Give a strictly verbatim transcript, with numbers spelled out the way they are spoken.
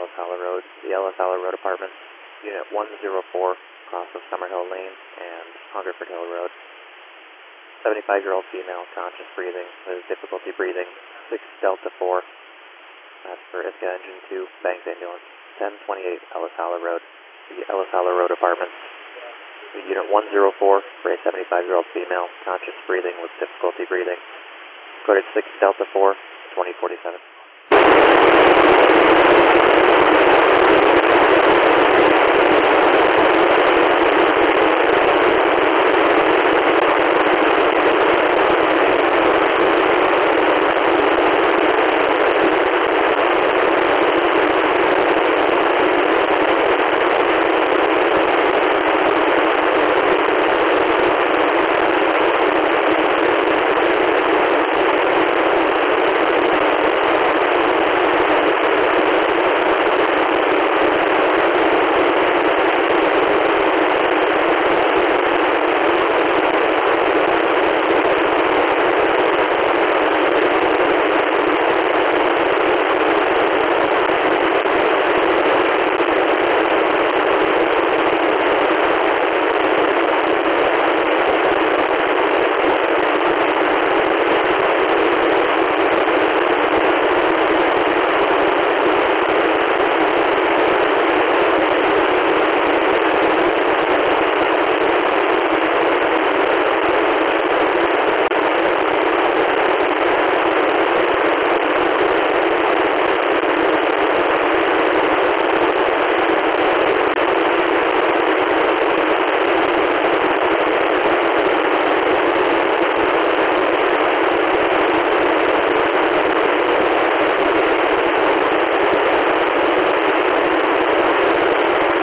Ellis Hollow Road, the Ellis Hollow Road Apartments, Unit one zero four, cross of Summerhill Lane and Hungerford Hill Road. seventy-five-year-old female, conscious breathing, with difficulty breathing, six Delta four. That's for I S C A Engine two, Banks Ambulance, ten twenty-eight Ellis Hollow Road, the Ellis Hollow Road Apartments. Unit one zero four for a seventy-five-year-old female, conscious breathing with difficulty breathing. Coded six Delta four, twenty forty-seven.